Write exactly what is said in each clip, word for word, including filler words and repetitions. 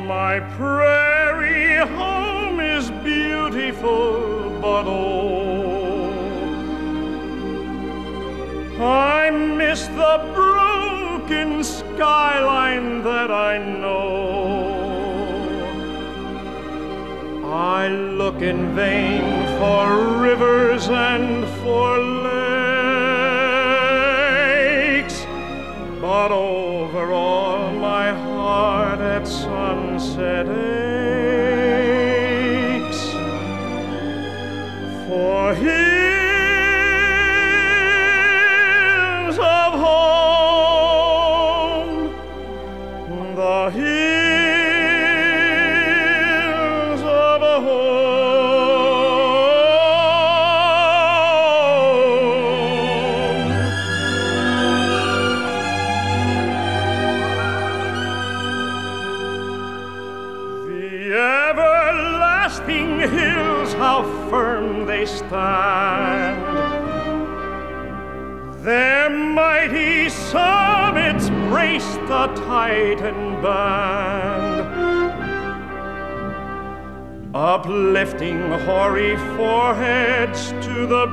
My prairie home is beautiful, but oh, I miss the broken skyline that I know. I look in vain for rivers and for lakes, but over all my heart at sunset aches for hills of home, the hills of home. Everlasting hills, how firm they stand, their mighty summits brace the Titan band, uplifting hoary foreheads to the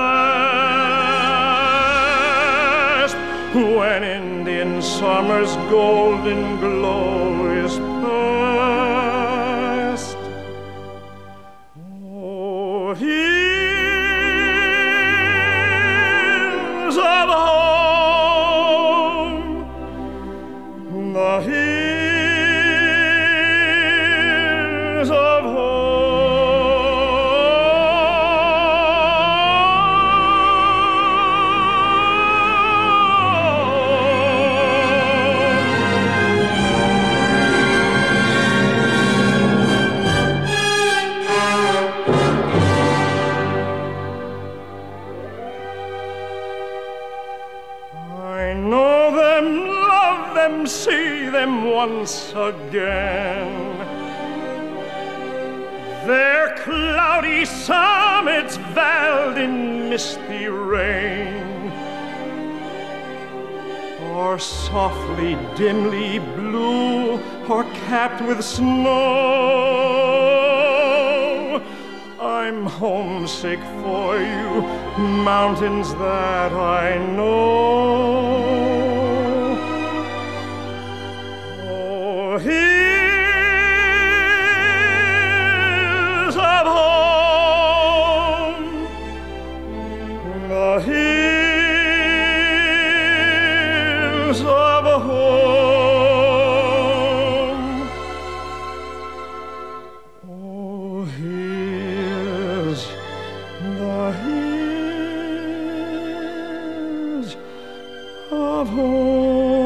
blast, when Indian summer's golden glow is past. Oh, hills of home, the hills of home. I know them, love them, see them once again. Their cloudy summits veiled in misty rain, or softly, dimly blue, or capped with snow. I'm homesick for you, mountains that I know. Oh, hills of home, the hills of home. Oh, hills, the hills of home.